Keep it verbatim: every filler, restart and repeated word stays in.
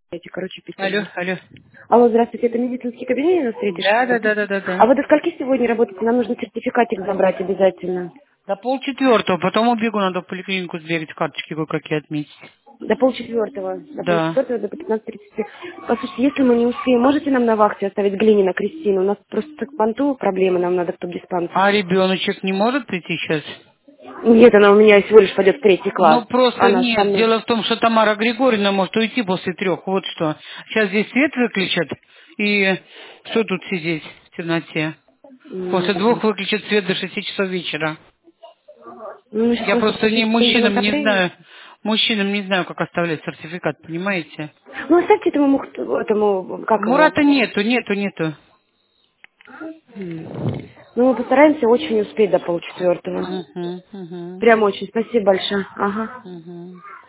эти, короче, Алло, Петербург. алло. Алло, здравствуйте, это медицинский кабинет на третьей Да, да, школе? да, да, да, А да. вы до скольки сегодня работаете? Нам нужно сертификатик забрать обязательно. До полчетвертого, потом убегу, надо в поликлинику сбегать, карточки кое-какие отметить. До полчетвертого, до Да. полчетвертого, до пятнадцати тридцати. Послушайте, если мы не успеем, можете нам на вахте оставить Глинина Кристину? У нас просто к понту проблемы, нам надо в топ-диспансер. А ребеночек не может прийти сейчас? Нет, она у меня всего лишь пойдет в третий класс. Ну, просто Она со нет. мной. Дело в том, что Тамара Григорьевна может уйти после трех. Вот что. Сейчас здесь свет выключат. И что тут сидеть в темноте? После М. двух выключат свет до шести часов вечера. Ну, мы сейчас Я просто просто не подведем мужчинам не отопление. знаю. Мужчинам не знаю, как оставлять сертификат, понимаете? Ну, оставьте этому, Мухту- этому, как его? Мурата нету, нету, нету. М. Ну, мы постараемся очень успеть до полчетвертого. Угу, угу, Прям очень. Спасибо большое. Ага. угу.